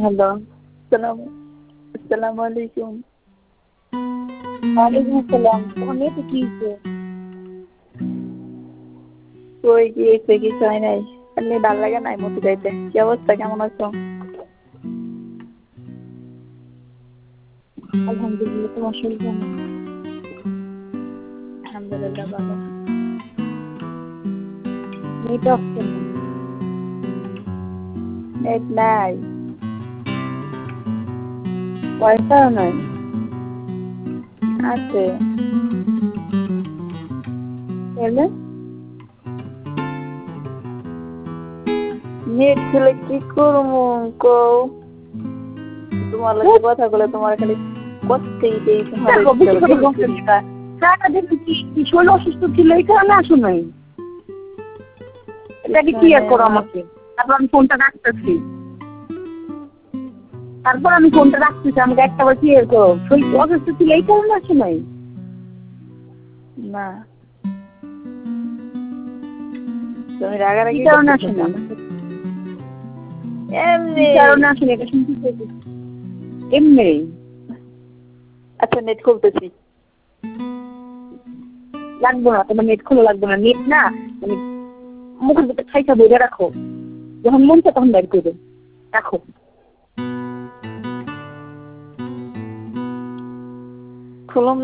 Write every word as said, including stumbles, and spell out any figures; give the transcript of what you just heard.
Hello, সালাম আসসালামু আলাইকুম। ওয়ালাইকুম আসসালাম। তোমার মেয়েটা কি হয়েছে? কই কি হয়েছে? কিছু হয় নাই। এমনি ভাল লাগে নাই মতি যাইতে। কি অবস্থা, কেমন আছো? আলহামদুলিল্লাহ, তোমার শরীর কেমন? আলহামদুলিল্লাহ ভালো। নেট অফ কেন? নেট নাই, পয়সাও নাই। আছে তাহলে নেট খুলে কি করবো কও? তোমার লগে কথা বলে তোমার খালি করতেই দেই। সারাদিন কি কি শরীর অসুস্থ ছিল এই কারণে আসো নাই? এটাকে কি আর করো আমাকে? তারপর আমি ফোনটা রাখতেছি তারপর আমি ফোনটা রাখতেছি আমাকে একটা বার কি আর করো? শরীর অসুস্থ ছিল এই কারণে আসো নাই? না, তুমি রাগারাগি কারণে আসো না। এমনি কারণে আসো না, এটা শুনতে চাইছি। এমনি আচ্ছা, নেট খুলতেছি। লাগবো না, তোমার নেট খোলা লাগবে না। নেট না মানে মুখের ভিতরে খাইটা ধরে রাখো, যখন মন চায় তখন বের করবে। রাখো। খুলুম